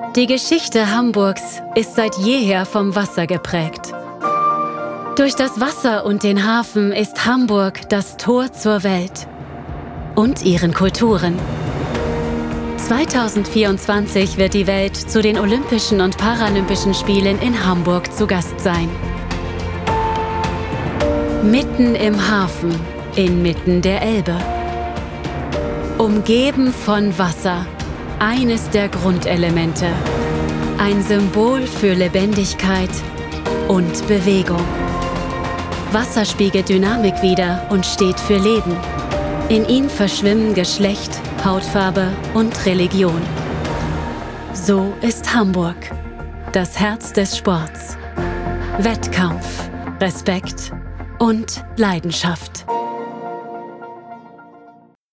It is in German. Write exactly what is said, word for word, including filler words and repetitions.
Die Geschichte Hamburgs ist seit jeher vom Wasser geprägt. Durch das Wasser und den Hafen ist Hamburg das Tor zur Welt und ihren Kulturen. zweitausendvierundzwanzig wird die Welt zu den Olympischen und Paralympischen Spielen in Hamburg zu Gast sein. Mitten im Hafen, inmitten der Elbe. Umgeben von Wasser, eines der Grundelemente. Ein Symbol für Lebendigkeit und Bewegung. Wasser spiegelt Dynamik wider und steht für Leben. In ihm verschwimmen Geschlecht, Hautfarbe und Religion. So ist Hamburg, das Herz des Sports. Wettkampf, Respekt und Leidenschaft.